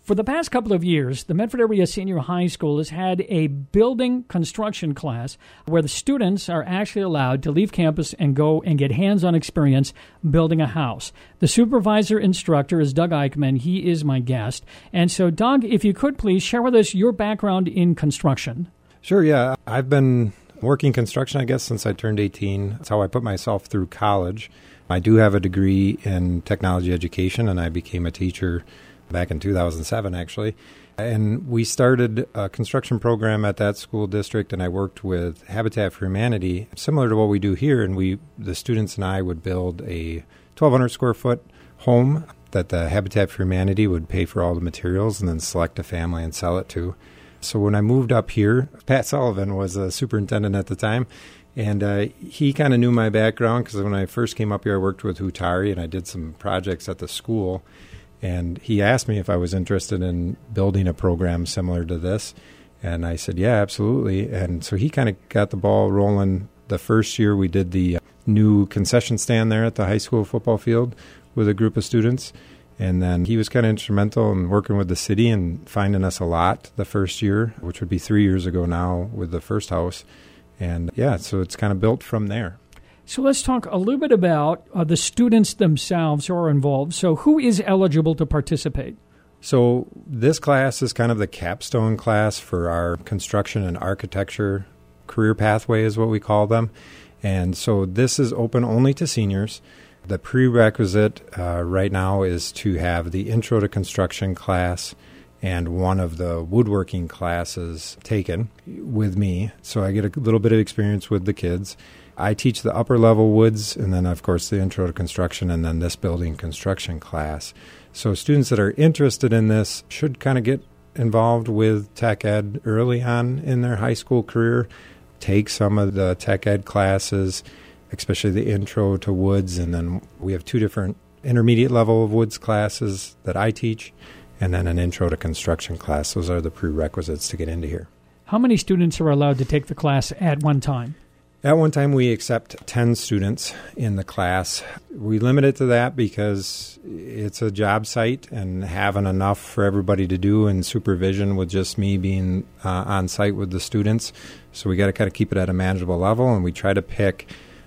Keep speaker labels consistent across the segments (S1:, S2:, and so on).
S1: For the past couple of years, the Medford Area Senior High School has had a building construction class where the students are actually allowed to leave campus and go and get hands-on experience building a house. The supervisor instructor is Doug Eichmann. He is my guest. And so, Doug, if you could please share with us your background in construction.
S2: Sure, yeah. I've been working construction, I guess, since I turned 18. That's how I put myself through college. I do have a degree in technology education, and I became a teacher back in 2007, actually. And we started a construction program at that school district, and I worked with Habitat for Humanity, similar to what we do here. And the students and I would build a 1,200 square foot home that the Habitat for Humanity would pay for all the materials and then select a family and sell it to. So when I moved up here, Pat Sullivan was a superintendent at the time, and he kind of knew my background because when I first came up here, I worked with Hutari, and I did some projects at the school. And he asked me if I was interested in building a program similar to this. And I said, yeah, absolutely. And so he kind of got the ball rolling. The first year we did the new concession stand there at the high school football field with a group of students. And then he was kind of instrumental in working with the city and finding us a lot the first year, which would be 3 years ago now with the first house. And yeah, so it's kind of built from there.
S1: So let's talk a little bit about the students themselves who are involved. So who is eligible to participate?
S2: So this class is kind of the capstone class for our construction and architecture career pathway is what we call them. And so this is open only to seniors. The prerequisite right now is to have the Intro to Construction class and one of the woodworking classes taken with me. So I get a little bit of experience with the kids. I teach the upper level woods and then, of course, the Intro to Construction and then this building construction class. So students that are interested in this should kind of get involved with tech ed early on in their high school career, take some of the tech ed classes, especially the Intro to Woods. And then we have 2 different intermediate level of woods classes that I teach and then an Intro to Construction class. Those are the prerequisites to get into here.
S1: How many students are allowed to take the class at one time?
S2: At one time, we accept 10 students in the class. We limit it to that because it's a job site and having enough for everybody to do and supervision with just me being on site with the students. So we got to kind of keep it at a manageable level, and we try to pick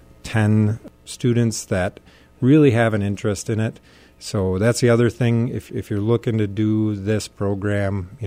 S2: 10 students that really have an interest in it. So that's the other thing. If you're looking to do this program,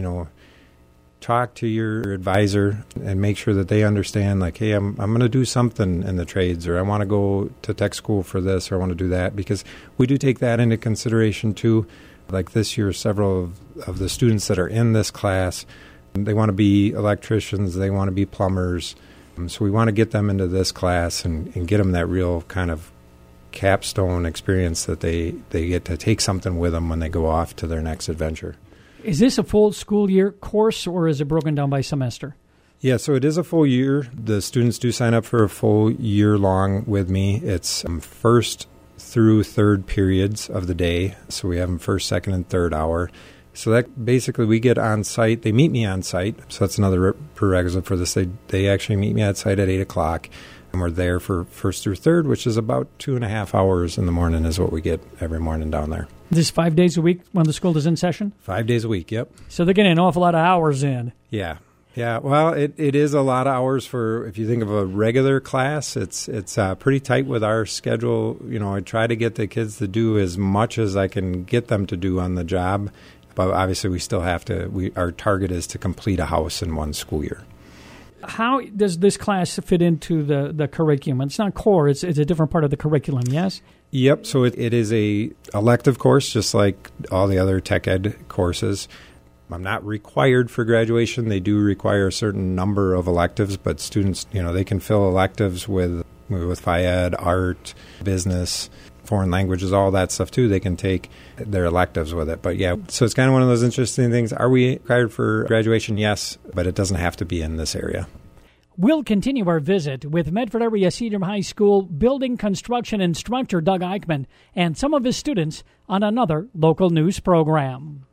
S2: talk to your advisor and make sure that they understand, like, hey, I'm going to do something in the trades, or I want to go to tech school for this, or I want to do that, because we do take that into consideration too. Like this year, several of the students that are in this class, they want to be electricians, they want to be plumbers. So we want to get them into this class and get them that real kind of capstone experience that they get to take something with them when they go off to their next adventure.
S1: Is this a full school year course, or is it broken down by semester?
S2: Yeah, so it is a full year. The students do sign up for a full year long with me. It's first through third periods of the day. So we have them first, second, and third hour. So that basically we get on site. They meet me on site. So that's another prerequisite for this. They actually meet me at site at 8 o'clock. And we're there for first through third, which is about 2.5 hours in the morning is what we get every morning down there.
S1: This is 5 days a week when the school is in session?
S2: 5 days a week, yep.
S1: So they're getting an awful lot of hours in.
S2: Yeah. Well, it is a lot of hours for, if you think of a regular class, it's pretty tight with our schedule. I try to get the kids to do as much as I can get them to do on the job. But obviously we still have to, our target is to complete a house in one school year.
S1: How does this class fit into the curriculum? It's not core. It's a different part of the curriculum, yes?
S2: Yep. So it is a elective course, just like all the other tech ed courses. I'm not required for graduation. They do require a certain number of electives, but students, they can fill electives with Phi-Ed, art, business, foreign languages, all that stuff too. They can take their electives with it. But yeah, so it's kind of one of those interesting things. Are we required for graduation? Yes, but it doesn't have to be in this area.
S1: We'll continue our visit with Medford Area Senior High School building construction instructor Doug Eichmann and some of his students on another local news program.